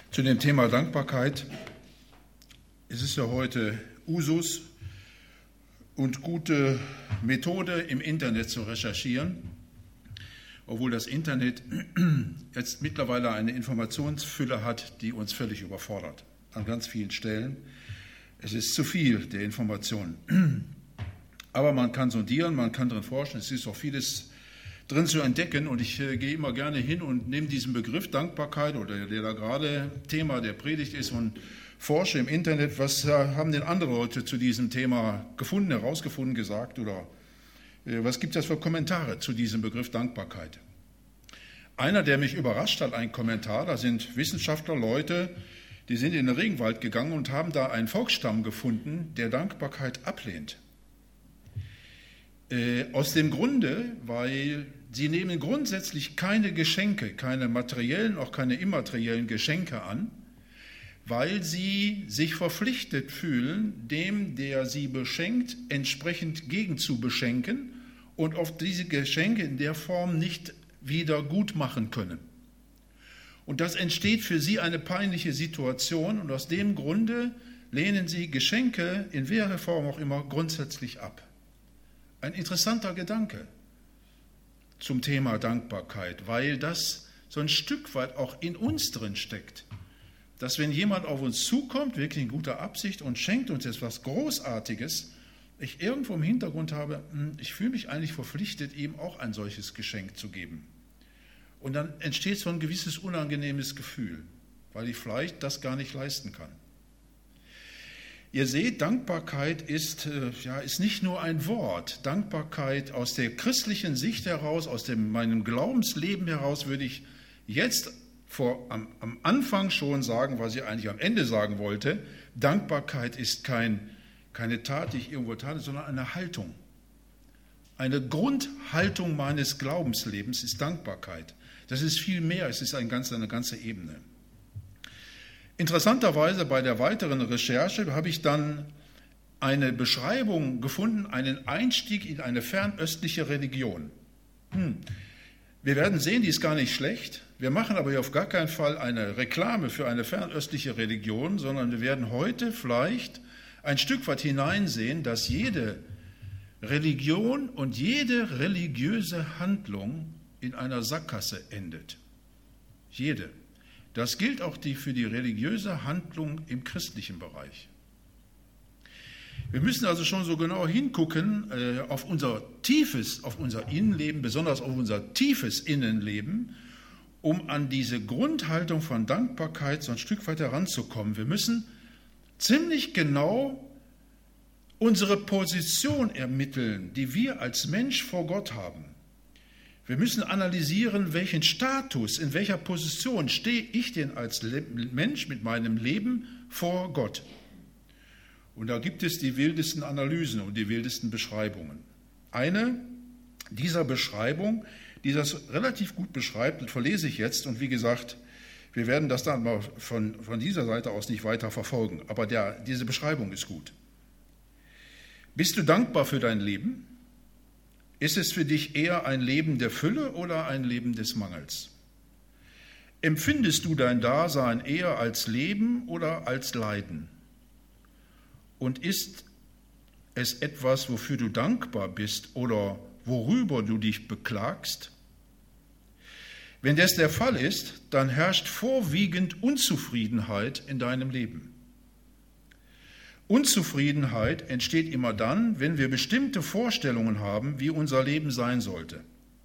Zu dem Thema Dankbarkeit. Es ist ja heute Usus und gute Methode, im Internet zu recherchieren, obwohl das Internet jetzt mittlerweile eine Informationsfülle hat, die uns völlig überfordert, an ganz vielen Stellen. Es ist zu viel der Informationen. Aber man kann sondieren, man kann drin forschen, es ist auch vieles drin zu entdecken, und ich gehe immer gerne hin und nehme diesen Begriff Dankbarkeit, oder der da gerade Thema der Predigt ist, und forsche im Internet, was haben denn andere Leute zu diesem Thema gefunden, herausgefunden, gesagt, oder was gibt es für Kommentare zu diesem Begriff Dankbarkeit. Einer, der mich überrascht hat, ein Kommentar, da sind Wissenschaftler, Leute, die sind in den Regenwald gegangen und haben da einen Volksstamm gefunden, der Dankbarkeit ablehnt. Aus dem Grunde, weil sie nehmen grundsätzlich keine Geschenke, keine materiellen, auch keine immateriellen Geschenke an, weil sie sich verpflichtet fühlen, dem, der sie beschenkt, entsprechend gegen zu beschenken und oft diese Geschenke in der Form nicht wieder gut machen können. Und das entsteht für sie eine peinliche Situation, und aus dem Grunde lehnen sie Geschenke in welcher Form auch immer grundsätzlich ab. Ein interessanter Gedanke zum Thema Dankbarkeit, weil das so ein Stück weit auch in uns drin steckt, dass wenn jemand auf uns zukommt, wirklich in guter Absicht, und schenkt uns etwas Großartiges, ich irgendwo im Hintergrund habe, ich fühle mich eigentlich verpflichtet, ihm auch ein solches Geschenk zu geben. Und dann entsteht so ein gewisses unangenehmes Gefühl, weil ich vielleicht das gar nicht leisten kann. Ihr seht, Dankbarkeit ist nicht nur ein Wort. Dankbarkeit aus der christlichen Sicht heraus, aus meinem Glaubensleben heraus, würde ich jetzt am Anfang schon sagen, was ich eigentlich am Ende sagen wollte. Dankbarkeit ist keine Tat, die ich irgendwo tat, sondern eine Haltung. Eine Grundhaltung meines Glaubenslebens ist Dankbarkeit. Das ist viel mehr, es ist eine ganze Ebene. Interessanterweise bei der weiteren Recherche habe ich dann eine Beschreibung gefunden, einen Einstieg in eine fernöstliche Religion. Wir werden sehen, die ist gar nicht schlecht. Wir machen aber hier auf gar keinen Fall eine Reklame für eine fernöstliche Religion, sondern wir werden heute vielleicht ein Stück weit hineinsehen, dass jede Religion und jede religiöse Handlung in einer Sackgasse endet. Jede. Das gilt auch für die religiöse Handlung im christlichen Bereich. Wir müssen also schon so genau hingucken auf unser Innenleben, besonders auf unser tiefes Innenleben, um an diese Grundhaltung von Dankbarkeit so ein Stück weit heranzukommen. Wir müssen ziemlich genau unsere Position ermitteln, die wir als Mensch vor Gott haben. Wir müssen analysieren, welchen Status, in welcher Position stehe ich denn als Mensch mit meinem Leben vor Gott. Und da gibt es die wildesten Analysen und die wildesten Beschreibungen. Eine dieser Beschreibungen, die das relativ gut beschreibt, verlese ich jetzt. Und wie gesagt, wir werden das dann mal von dieser Seite aus nicht weiter verfolgen. Aber diese Beschreibung ist gut. Bist du dankbar für dein Leben? Ist es für dich eher ein Leben der Fülle oder ein Leben des Mangels? Empfindest du dein Dasein eher als Leben oder als Leiden? Und ist es etwas, wofür du dankbar bist oder worüber du dich beklagst? Wenn das der Fall ist, dann herrscht vorwiegend Unzufriedenheit in deinem Leben. Unzufriedenheit entsteht immer dann, wenn wir bestimmte Vorstellungen haben, wie unser Leben sein sollte.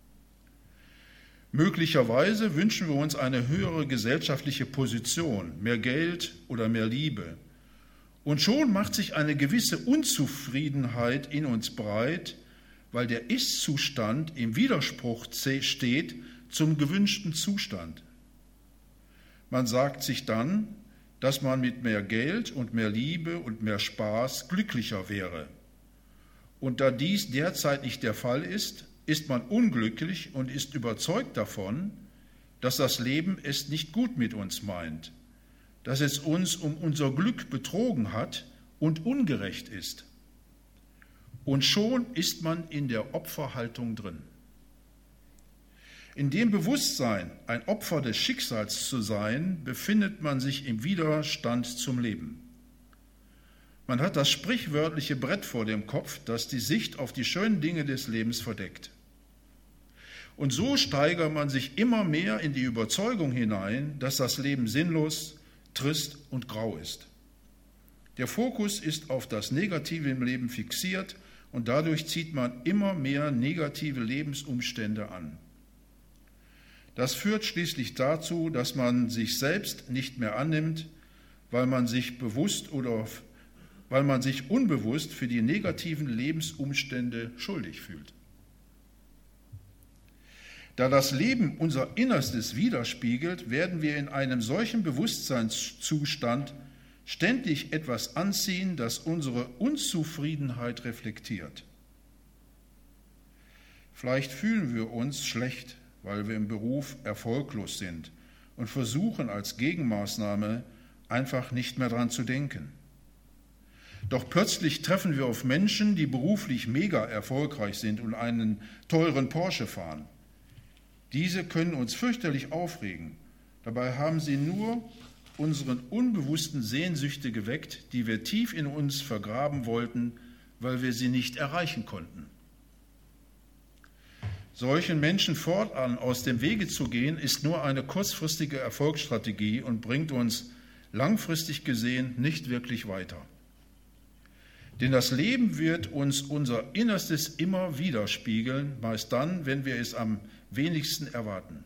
Möglicherweise wünschen wir uns eine höhere gesellschaftliche Position, mehr Geld oder mehr Liebe. Und schon macht sich eine gewisse Unzufriedenheit in uns breit, weil der Ist-Zustand im Widerspruch steht zum gewünschten Zustand. Man sagt sich dann, dass man mit mehr Geld und mehr Liebe und mehr Spaß glücklicher wäre. Und da dies derzeit nicht der Fall ist, ist man unglücklich und ist überzeugt davon, dass das Leben es nicht gut mit uns meint, dass es uns um unser Glück betrogen hat und ungerecht ist. Und schon ist man in der Opferhaltung drin. In dem Bewusstsein, ein Opfer des Schicksals zu sein, befindet man sich im Widerstand zum Leben. Man hat das sprichwörtliche Brett vor dem Kopf, das die Sicht auf die schönen Dinge des Lebens verdeckt. Und so steigert man sich immer mehr in die Überzeugung hinein, dass das Leben sinnlos, trist und grau ist. Der Fokus ist auf das Negative im Leben fixiert und dadurch zieht man immer mehr negative Lebensumstände an. Das führt schließlich dazu, dass man sich selbst nicht mehr annimmt, weil man sich unbewusst für die negativen Lebensumstände schuldig fühlt. Da das Leben unser Innerstes widerspiegelt, werden wir in einem solchen Bewusstseinszustand ständig etwas anziehen, das unsere Unzufriedenheit reflektiert. Vielleicht fühlen wir uns schlecht, weil wir im Beruf erfolglos sind und versuchen als Gegenmaßnahme einfach nicht mehr dran zu denken. Doch plötzlich treffen wir auf Menschen, die beruflich mega erfolgreich sind und einen teuren Porsche fahren. Diese können uns fürchterlich aufregen. Dabei haben sie nur unseren unbewussten Sehnsüchte geweckt, die wir tief in uns vergraben wollten, weil wir sie nicht erreichen konnten. Solchen Menschen fortan aus dem Wege zu gehen, ist nur eine kurzfristige Erfolgsstrategie und bringt uns langfristig gesehen nicht wirklich weiter. Denn das Leben wird uns unser Innerstes immer widerspiegeln, meist dann, wenn wir es am wenigsten erwarten.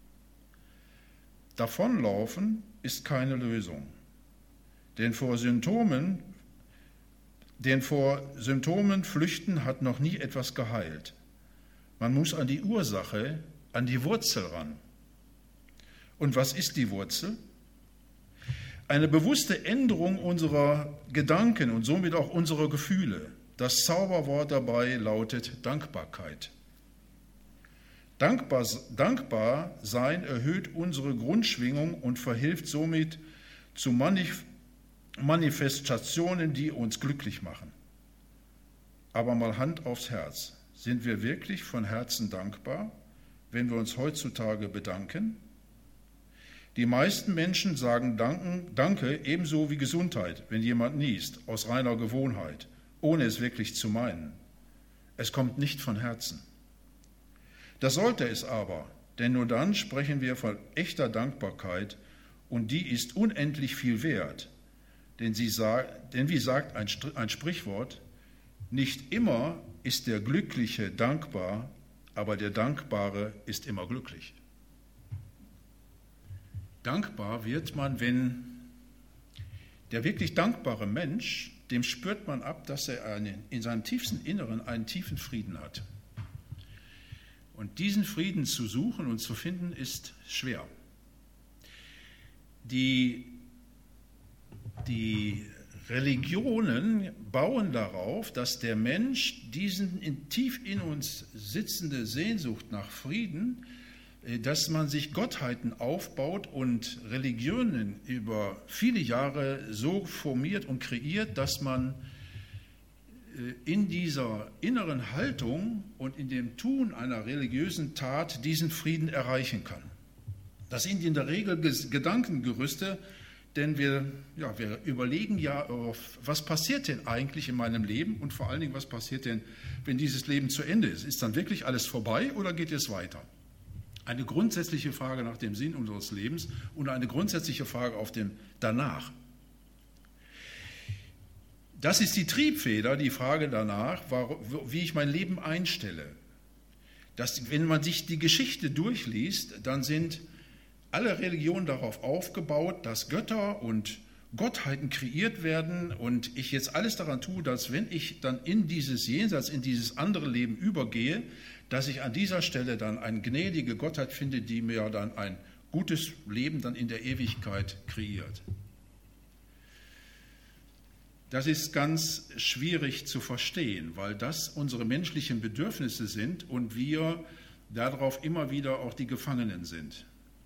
Davonlaufen ist keine Lösung, denn vor Symptomen flüchten hat noch nie etwas geheilt. Man muss an die Ursache, an die Wurzel ran. Und was ist die Wurzel? Eine bewusste Änderung unserer Gedanken und somit auch unserer Gefühle. Das Zauberwort dabei lautet Dankbarkeit. Dankbar sein erhöht unsere Grundschwingung und verhilft somit zu Manifestationen, die uns glücklich machen. Aber mal Hand aufs Herz. Sind wir wirklich von Herzen dankbar, wenn wir uns heutzutage bedanken? Die meisten Menschen sagen Danke ebenso wie Gesundheit, wenn jemand niest, aus reiner Gewohnheit, ohne es wirklich zu meinen. Es kommt nicht von Herzen. Das sollte es aber, denn nur dann sprechen wir von echter Dankbarkeit und die ist unendlich viel wert. Denn wie sagt ein Sprichwort, nicht immer ist der Glückliche dankbar, aber der Dankbare ist immer glücklich. Dankbar wird man, wenn der wirklich dankbare Mensch, dem spürt man ab, dass er in seinem tiefsten Inneren einen tiefen Frieden hat. Und diesen Frieden zu suchen und zu finden, ist schwer. Die Religionen bauen darauf, dass der Mensch diesen tief in uns sitzende Sehnsucht nach Frieden, dass man sich Gottheiten aufbaut und Religionen über viele Jahre so formiert und kreiert, dass man in dieser inneren Haltung und in dem Tun einer religiösen Tat diesen Frieden erreichen kann. Das sind in der Regel Gedankengerüste, denn wir überlegen ja, was passiert denn eigentlich in meinem Leben und vor allen Dingen, was passiert denn, wenn dieses Leben zu Ende ist? Ist dann wirklich alles vorbei oder geht es weiter? Eine grundsätzliche Frage nach dem Sinn unseres Lebens und eine grundsätzliche Frage auf dem Danach. Das ist die Triebfeder, die Frage danach, wie ich mein Leben einstelle. Wenn man sich die Geschichte durchliest, dann sind alle Religionen darauf aufgebaut, dass Götter und Gottheiten kreiert werden und ich jetzt alles daran tue, dass wenn ich dann in dieses Jenseits, in dieses andere Leben übergehe, dass ich an dieser Stelle dann eine gnädige Gottheit finde, die mir dann ein gutes Leben dann in der Ewigkeit kreiert. Das ist ganz schwierig zu verstehen, weil das unsere menschlichen Bedürfnisse sind und wir darauf immer wieder auch die Gefangenen sind.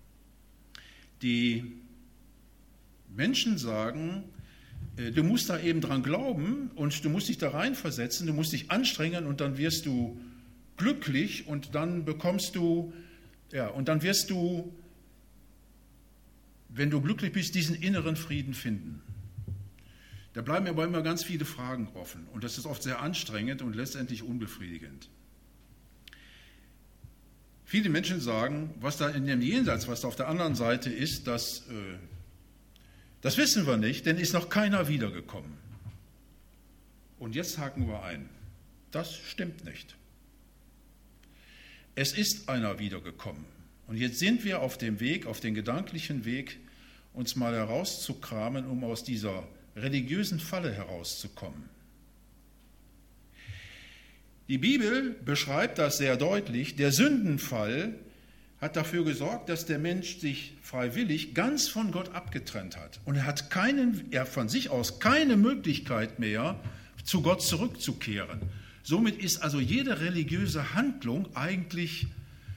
Die Menschen sagen, du musst da eben dran glauben und du musst dich da reinversetzen, du musst dich anstrengen und dann wirst du glücklich und dann bekommst du Ja, und dann wirst du, wenn du glücklich bist, diesen inneren Frieden finden. Da bleiben aber immer ganz viele Fragen offen und das ist oft sehr anstrengend und letztendlich unbefriedigend. Viele Menschen sagen, was da in dem Jenseits, was da auf der anderen Seite ist, das wissen wir nicht, denn ist noch keiner wiedergekommen. Und jetzt haken wir ein. Das stimmt nicht. Es ist einer wiedergekommen. Und jetzt sind wir auf dem Weg, auf den gedanklichen Weg, uns mal herauszukramen, um aus dieser religiösen Falle herauszukommen. Die Bibel beschreibt das sehr deutlich. Der Sündenfall hat dafür gesorgt, dass der Mensch sich freiwillig ganz von Gott abgetrennt hat. Und er hat von sich aus keine Möglichkeit mehr, zu Gott zurückzukehren. Somit ist also jede religiöse Handlung eigentlich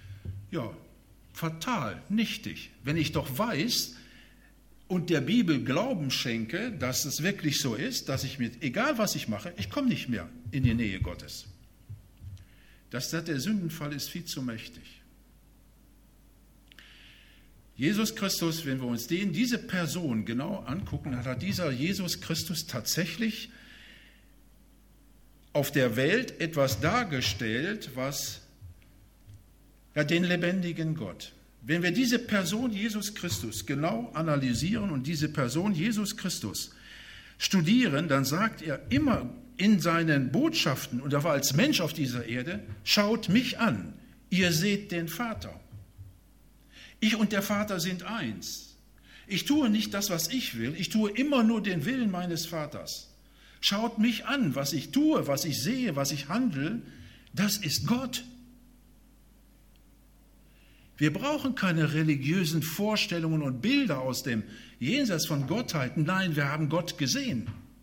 fatal, nichtig. Wenn ich doch weiß und der Bibel Glauben schenke, dass es wirklich so ist, dass egal was ich mache, ich komme nicht mehr in die Nähe Gottes. Der Sündenfall ist viel zu mächtig. Jesus Christus, wenn wir uns diese Person genau angucken, hat dieser Jesus Christus tatsächlich auf der Welt etwas dargestellt, was den lebendigen Gott. Wenn wir diese Person Jesus Christus genau analysieren und diese Person Jesus Christus studieren, dann sagt er immer in seinen Botschaften, und er war als Mensch auf dieser Erde, schaut mich an, ihr seht den Vater. Ich und der Vater sind eins. Ich tue nicht das, was ich will, ich tue immer nur den Willen meines Vaters. Schaut mich an, was ich tue, was ich sehe, was ich handle, das ist Gott. Wir brauchen keine religiösen Vorstellungen und Bilder aus dem Jenseits von Gottheiten. Nein, wir haben Gott gesehen.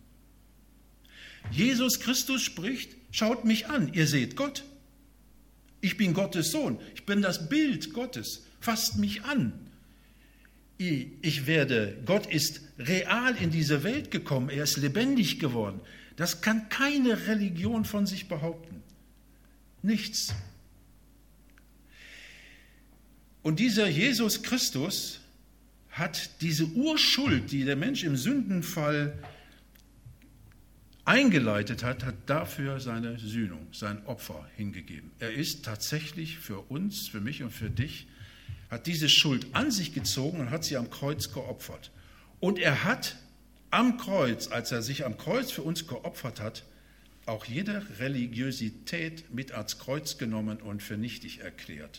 Jesus Christus spricht, schaut mich an, ihr seht Gott. Ich bin Gottes Sohn, ich bin das Bild Gottes, fasst mich an. Gott ist real in diese Welt gekommen, er ist lebendig geworden. Das kann keine Religion von sich behaupten. Nichts. Und dieser Jesus Christus hat diese Urschuld, die der Mensch im Sündenfall eingeleitet hat dafür seine Sühnung, sein Opfer hingegeben. Er ist tatsächlich für uns, für mich und für dich, hat diese Schuld an sich gezogen und hat sie am Kreuz geopfert. Und er hat am Kreuz, als er sich am Kreuz für uns geopfert hat, auch jede Religiosität mit ans Kreuz genommen und für nichtig erklärt.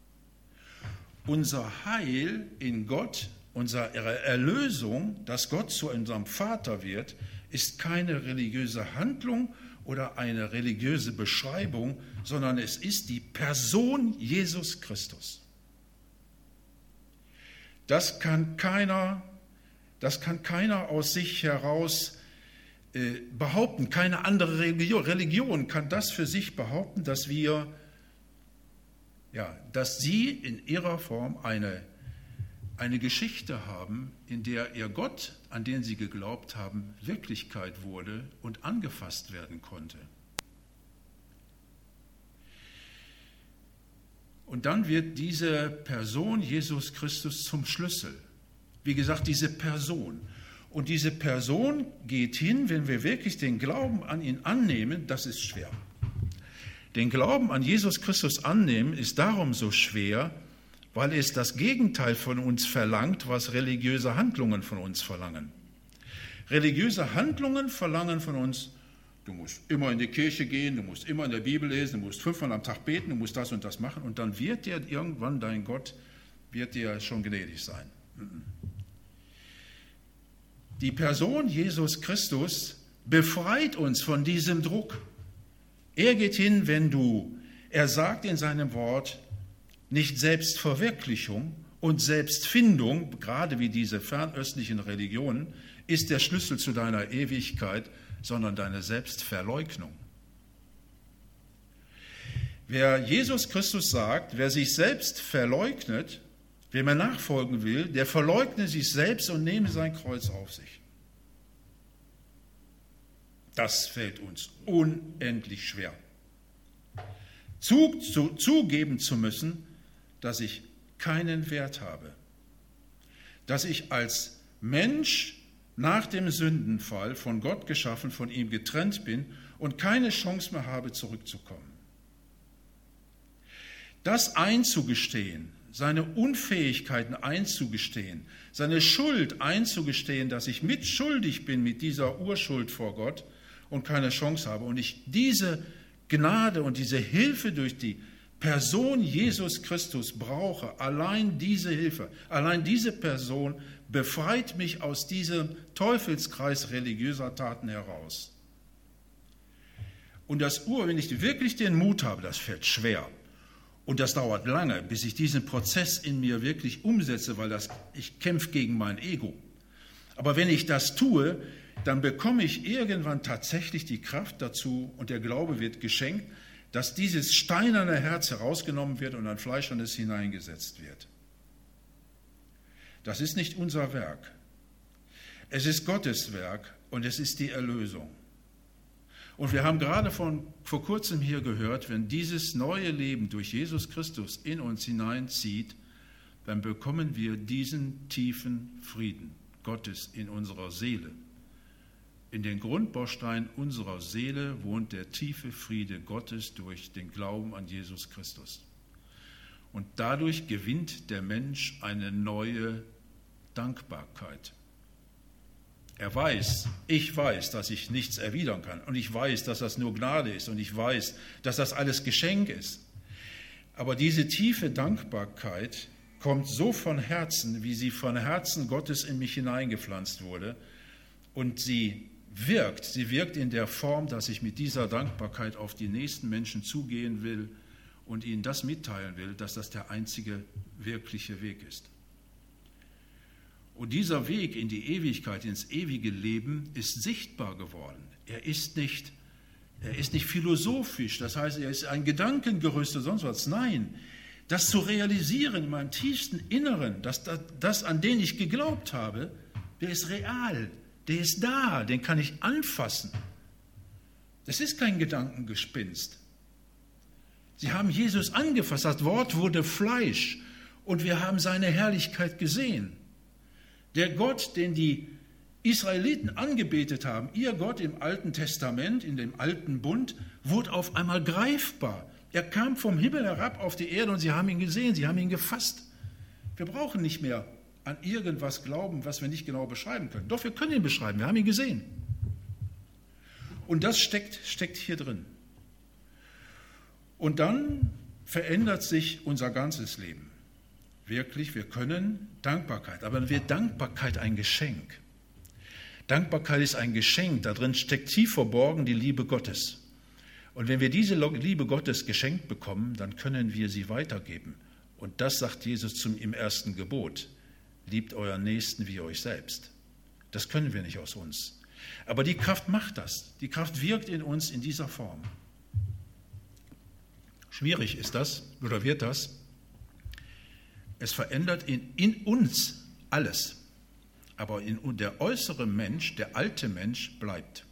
Unser Heil in Gott, unsere Erlösung, dass Gott zu unserem Vater wird, ist keine religiöse Handlung oder eine religiöse Beschreibung, sondern es ist die Person Jesus Christus. Das kann keiner aus sich heraus behaupten. Keine andere Religion kann das für sich behaupten, dass sie in ihrer Form eine Geschichte haben, in der ihr Gott, an den sie geglaubt haben, Wirklichkeit wurde und angefasst werden konnte. Und dann wird diese Person Jesus Christus zum Schlüssel. Wie gesagt, diese Person. Und diese Person geht hin, wenn wir wirklich den Glauben an ihn annehmen, das ist schwer. Den Glauben an Jesus Christus annehmen ist darum so schwer, weil es das Gegenteil von uns verlangt, was religiöse Handlungen von uns verlangen. Religiöse Handlungen verlangen von uns, du musst immer in die Kirche gehen, du musst immer in der Bibel lesen, du musst 5-mal am Tag beten, du musst das und das machen und dann wird dir irgendwann dein Gott, wird dir schon gnädig sein. Die Person Jesus Christus befreit uns von diesem Druck. Er geht hin, er sagt in seinem Wort, nicht Selbstverwirklichung und Selbstfindung, gerade wie diese fernöstlichen Religionen, ist der Schlüssel zu deiner Ewigkeit, sondern deine Selbstverleugnung. Wer Jesus Christus sagt, wer sich selbst verleugnet, wem er nachfolgen will, der verleugne sich selbst und nehme sein Kreuz auf sich. Das fällt uns unendlich schwer. Zugeben zu müssen, dass ich keinen Wert habe, dass ich als Mensch nach dem Sündenfall von Gott geschaffen, von ihm getrennt bin und keine Chance mehr habe, zurückzukommen. Das einzugestehen, seine Unfähigkeiten einzugestehen, seine Schuld einzugestehen, dass ich mitschuldig bin mit dieser Urschuld vor Gott und keine Chance habe und ich diese Gnade und diese Hilfe durch die Person Jesus Christus brauche, allein diese Hilfe, allein diese Person befreit mich aus diesem Teufelskreis religiöser Taten heraus. Und wenn ich wirklich den Mut habe, das fällt schwer. Und das dauert lange, bis ich diesen Prozess in mir wirklich umsetze, weil ich kämpfe gegen mein Ego. Aber wenn ich das tue, dann bekomme ich irgendwann tatsächlich die Kraft dazu und der Glaube wird geschenkt, dass dieses steinerne Herz herausgenommen wird und ein fleischernes hineingesetzt wird. Das ist nicht unser Werk. Es ist Gottes Werk und es ist die Erlösung. Und wir haben gerade vor kurzem hier gehört, wenn dieses neue Leben durch Jesus Christus in uns hineinzieht, dann bekommen wir diesen tiefen Frieden Gottes in unserer Seele. In den Grundbausteinen unserer Seele wohnt der tiefe Friede Gottes durch den Glauben an Jesus Christus. Und dadurch gewinnt der Mensch eine neue Dankbarkeit. Ich weiß, dass ich nichts erwidern kann und ich weiß, dass das nur Gnade ist und ich weiß, dass das alles Geschenk ist. Aber diese tiefe Dankbarkeit kommt so von Herzen, wie sie von Herzen Gottes in mich hineingepflanzt wurde und sie wirkt in der Form, dass ich mit dieser Dankbarkeit auf die nächsten Menschen zugehen will und ihnen das mitteilen will, dass das der einzige wirkliche Weg ist. Und dieser Weg in die Ewigkeit, ins ewige Leben, ist sichtbar geworden. Er ist nicht philosophisch, das heißt, er ist ein Gedankengerüst oder sonst was. Nein, das zu realisieren in meinem tiefsten Inneren, dass das, an den ich geglaubt habe, der ist real, der ist da, den kann ich anfassen. Das ist kein Gedankengespinst. Sie haben Jesus angefasst, das Wort wurde Fleisch und wir haben seine Herrlichkeit gesehen. Der Gott, den die Israeliten angebetet haben, ihr Gott im Alten Testament, in dem Alten Bund, wurde auf einmal greifbar. Er kam vom Himmel herab auf die Erde und sie haben ihn gesehen, sie haben ihn gefasst. Wir brauchen nicht mehr an irgendwas glauben, was wir nicht genau beschreiben können. Doch, wir können ihn beschreiben, wir haben ihn gesehen. Und das steckt hier drin. Und dann verändert sich unser ganzes Leben. Wirklich, wir können Dankbarkeit, aber dann wird Dankbarkeit ein Geschenk. Dankbarkeit ist ein Geschenk, darin steckt tief verborgen die Liebe Gottes. Und wenn wir diese Liebe Gottes geschenkt bekommen, dann können wir sie weitergeben. Und das sagt Jesus im ersten Gebot. Liebt euren Nächsten wie euch selbst. Das können wir nicht aus uns. Aber die Kraft macht das. Die Kraft wirkt in uns in dieser Form. Schwierig ist das, oder wird das? Es verändert in uns alles. Aber der äußere Mensch, der alte Mensch bleibt.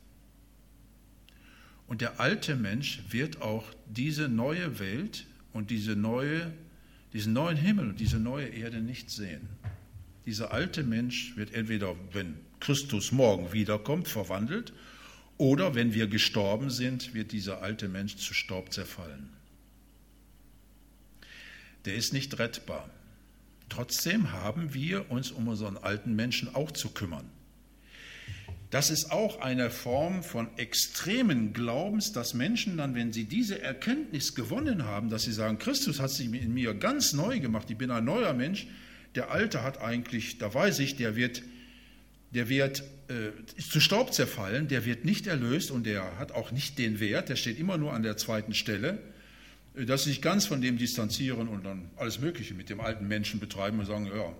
Und der alte Mensch wird auch diese neue Welt und diesen neuen Himmel und diese neue Erde nicht sehen. Dieser alte Mensch wird entweder, wenn Christus morgen wiederkommt, verwandelt, oder wenn wir gestorben sind, wird dieser alte Mensch zu Staub zerfallen. Der ist nicht rettbar. Trotzdem haben wir uns um unseren alten Menschen auch zu kümmern. Das ist auch eine Form von extremen Glaubens, dass Menschen dann, wenn sie diese Erkenntnis gewonnen haben, dass sie sagen, Christus hat sich in mir ganz neu gemacht, ich bin ein neuer Mensch, der Alte hat eigentlich, da weiß ich, der wird zu Staub zerfallen, der wird nicht erlöst und der hat auch nicht den Wert, der steht immer nur an der zweiten Stelle, dass sie sich ganz von dem distanzieren und dann alles Mögliche mit dem alten Menschen betreiben und sagen, ja,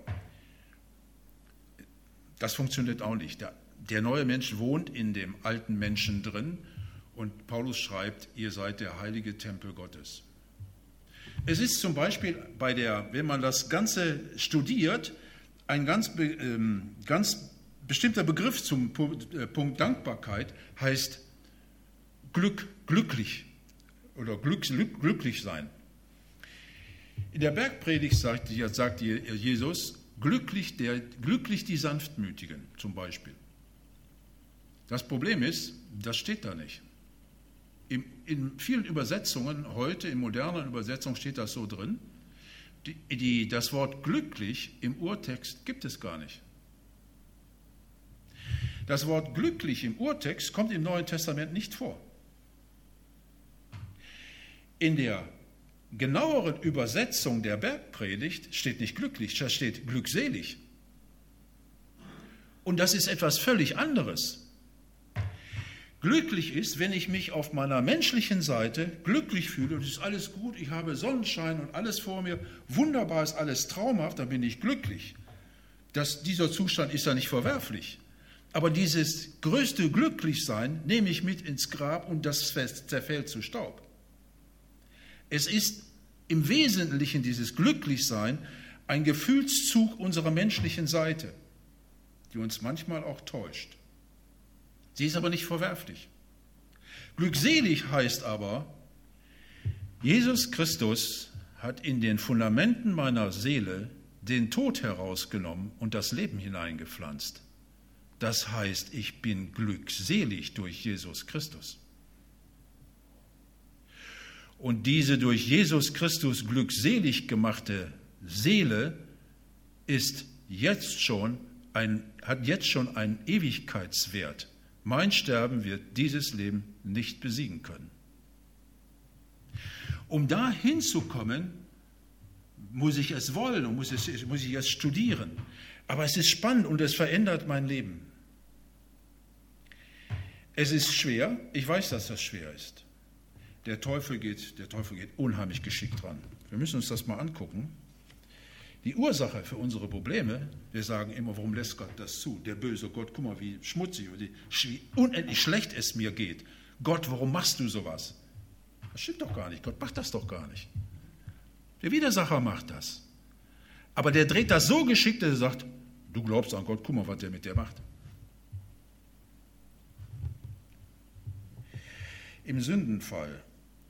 das funktioniert auch nicht. Der neue Mensch wohnt in dem alten Menschen drin und Paulus schreibt, ihr seid der heilige Tempel Gottes. Es ist zum Beispiel wenn man das Ganze studiert, ein ganz bestimmter Begriff zum Punkt Dankbarkeit heißt glücklich oder glücklich sein. In der Bergpredigt sagt Jesus, glücklich die Sanftmütigen zum Beispiel. Das Problem ist, das steht da nicht. In vielen Übersetzungen, heute in modernen Übersetzungen steht das so drin, das Wort glücklich im Urtext gibt es gar nicht. Das Wort glücklich im Urtext kommt im Neuen Testament nicht vor. In der genaueren Übersetzung der Bergpredigt steht nicht glücklich, da steht glückselig. Und das ist etwas völlig anderes. Glücklich ist, wenn ich mich auf meiner menschlichen Seite glücklich fühle und es ist alles gut, ich habe Sonnenschein und alles vor mir, wunderbar ist alles traumhaft, dann bin ich glücklich. Dieser Zustand ist ja nicht verwerflich. Aber dieses größte Glücklichsein nehme ich mit ins Grab und das zerfällt zu Staub. Es ist im Wesentlichen dieses Glücklichsein ein Gefühlszug unserer menschlichen Seite, die uns manchmal auch täuscht. Sie ist aber nicht verwerflich. Glückselig heißt aber, Jesus Christus hat in den Fundamenten meiner Seele den Tod herausgenommen und das Leben hineingepflanzt. Das heißt, ich bin glückselig durch Jesus Christus. Und diese durch Jesus Christus glückselig gemachte Seele hat jetzt schon einen Ewigkeitswert. Mein Sterben wird dieses Leben nicht besiegen können. Um da hinzukommen, muss ich es wollen und muss ich es studieren. Aber es ist spannend und es verändert mein Leben. Es ist schwer, ich weiß, dass das schwer ist. Der Teufel geht unheimlich geschickt dran. Wir müssen uns das mal angucken. Die Ursache für unsere Probleme, wir sagen immer, warum lässt Gott das zu? Der böse Gott, guck mal, wie schmutzig, wie unendlich schlecht es mir geht. Gott, warum machst du sowas? Das stimmt doch gar nicht, Gott macht das doch gar nicht. Der Widersacher macht das. Aber der dreht das so geschickt, dass er sagt, du glaubst an Gott, guck mal, was der mit dir macht. Im Sündenfall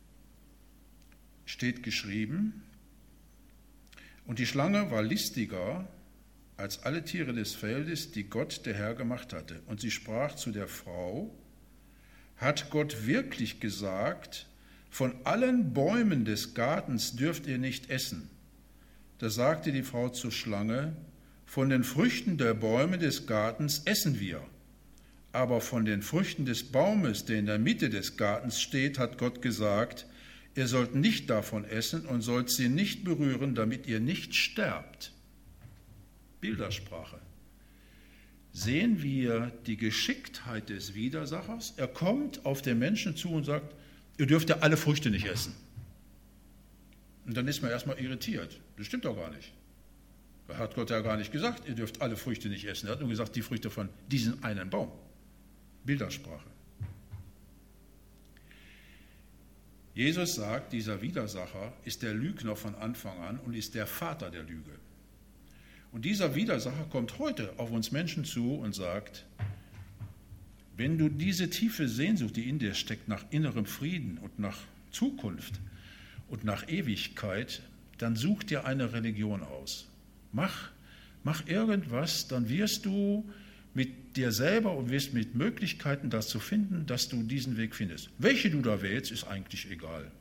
steht geschrieben, und die Schlange war listiger als alle Tiere des Feldes, die Gott, der Herr, gemacht hatte. Und sie sprach zu der Frau, hat Gott wirklich gesagt, von allen Bäumen des Gartens dürft ihr nicht essen? Da sagte die Frau zur Schlange, von den Früchten der Bäume des Gartens essen wir. Aber von den Früchten des Baumes, der in der Mitte des Gartens steht, hat Gott gesagt, ihr sollt nicht davon essen und sollt sie nicht berühren, damit ihr nicht sterbt. Bildersprache. Sehen wir die Geschicktheit des Widersachers? Er kommt auf den Menschen zu und sagt, ihr dürft ja alle Früchte nicht essen. Und dann ist man erstmal irritiert. Das stimmt doch gar nicht. Da hat Gott ja gar nicht gesagt, ihr dürft alle Früchte nicht essen. Er hat nur gesagt, die Früchte von diesem einen Baum. Bildersprache. Jesus sagt, dieser Widersacher ist der Lügner von Anfang an und ist der Vater der Lüge. Und dieser Widersacher kommt heute auf uns Menschen zu und sagt, wenn du diese tiefe Sehnsucht, die in dir steckt, nach innerem Frieden und nach Zukunft und nach Ewigkeit, dann such dir eine Religion aus. Mach irgendwas, dann wirst du mit dir selber und wirst mit Möglichkeiten das zu finden, dass du diesen Weg findest. Welche du da wählst, ist eigentlich egal.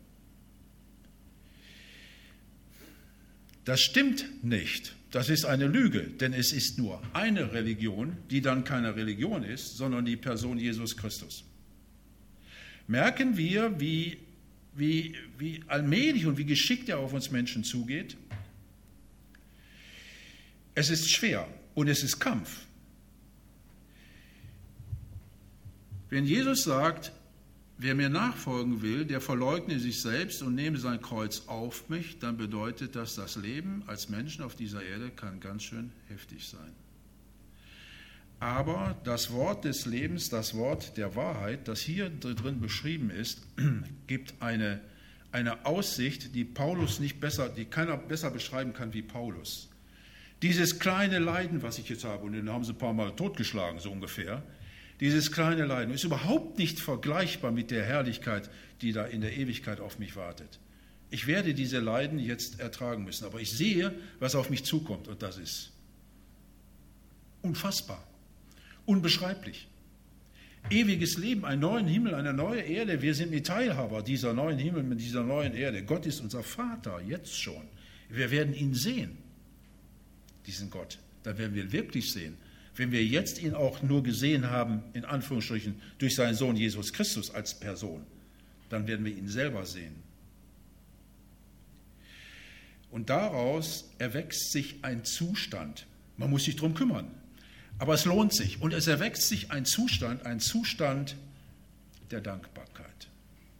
Das stimmt nicht. Das ist eine Lüge, denn es ist nur eine Religion, die dann keine Religion ist, sondern die Person Jesus Christus. Merken wir, wie allmählich und wie geschickt er auf uns Menschen zugeht? Es ist schwer und es ist Kampf. Wenn Jesus sagt, wer mir nachfolgen will, der verleugne sich selbst und nehme sein Kreuz auf mich, dann bedeutet das, das Leben als Menschen auf dieser Erde kann ganz schön heftig sein. Aber das Wort des Lebens, das Wort der Wahrheit, das hier drin beschrieben ist, gibt eine Aussicht, die keiner besser beschreiben kann wie Paulus. Dieses kleine Leiden, was ich jetzt habe, und den haben sie ein paar Mal totgeschlagen, so ungefähr, dieses kleine Leiden ist überhaupt nicht vergleichbar mit der Herrlichkeit, die da in der Ewigkeit auf mich wartet. Ich werde diese Leiden jetzt ertragen müssen, aber ich sehe, was auf mich zukommt, und das ist unfassbar, unbeschreiblich. Ewiges Leben, einen neuen Himmel, eine neue Erde. Wir sind Teilhaber dieser neuen Himmel, mit dieser neuen Erde. Gott ist unser Vater, jetzt schon. Wir werden ihn sehen, diesen Gott. Da werden wir wirklich sehen. Wenn wir jetzt ihn auch nur gesehen haben, in Anführungsstrichen, durch seinen Sohn Jesus Christus als Person, dann werden wir ihn selber sehen. Und daraus erwächst sich ein Zustand. Man muss sich darum kümmern. Aber es lohnt sich. Und es erwächst sich ein Zustand der Dankbarkeit.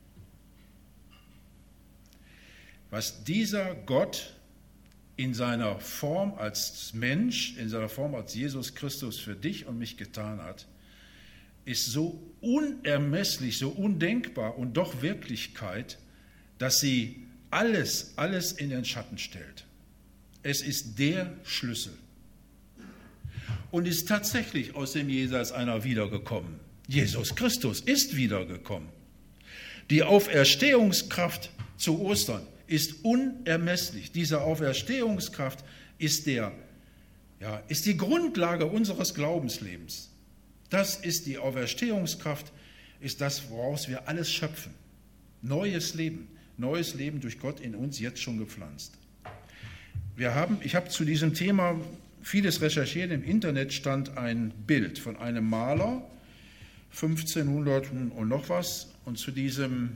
Was dieser Gott in seiner Form als Mensch, in seiner Form als Jesus Christus für dich und mich getan hat, ist so unermesslich, so undenkbar und doch Wirklichkeit, dass sie alles in den Schatten stellt. Es ist der Schlüssel. Und ist tatsächlich aus dem Jenseits einer wiedergekommen. Jesus Christus ist wiedergekommen. Die Auferstehungskraft zu Ostern ist unermesslich. Diese Auferstehungskraft ist die Grundlage unseres Glaubenslebens. Das ist die Auferstehungskraft, ist das, woraus wir alles schöpfen. Neues Leben durch Gott in uns jetzt schon gepflanzt. Ich habe zu diesem Thema vieles recherchiert. Im Internet stand ein Bild von einem Maler, 1500 und noch was. Und zu diesem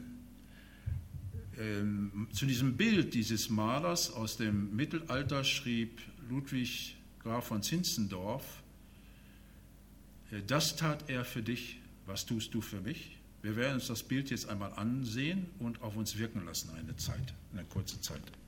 Bild dieses Malers aus dem Mittelalter schrieb Ludwig Graf von Zinzendorf: Das tat er für dich, was tust du für mich? Wir werden uns das Bild jetzt einmal ansehen und auf uns wirken lassen eine kurze Zeit.